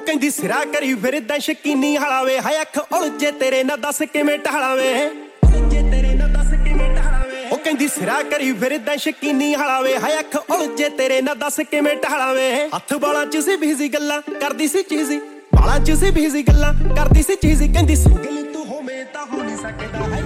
ਕਹਿੰਦੀ ਸਿਰਾ ਕਰੀ ਫਿਰਦਾ ਸ਼ਕੀਨੀ ਹਲਾਵੇ ਹਾਏ ਅੱਖ ਉਲਝੇ ਤੇਰੇ ਨਾ ਦੱਸ ਕਿਵੇਂ ਟਹਲਾਵੇਂ ਉਹ ਕਹਿੰਦੀ ਸਿਰਾ ਕਰੀ ਫਿਰਦਾ ਸ਼ਕੀਨੀ ਹਲਾਵੇ ਹਾਏ ਅੱਖ ਉਲਝੇ ਤੇਰੇ ਨਾ ਦੱਸ ਕਿਵੇਂ ਟਹਲਾਵੇਂ ਹੱਥ ਬਾਲਾਂ ਚ ਸੀ ਬਿਜ਼ੀ ਗੱਲਾਂ ਕਰਦੀ ਸੀ ਚੀਜ਼ੀ ਬਾਲਾਂ ਚ ਸੀ ਬਿਜ਼ੀ ਗੱਲਾਂ ਕਰਦੀ ਸੀ ਚੀਜ਼ੀ ਕਹਿੰਦੀ ਸਿੰਗਲ ਤੂੰ ਹੋਵੇਂ ਤਾਂ ਹੋ ਨਹੀਂ ਸਕਦਾ ਹੈ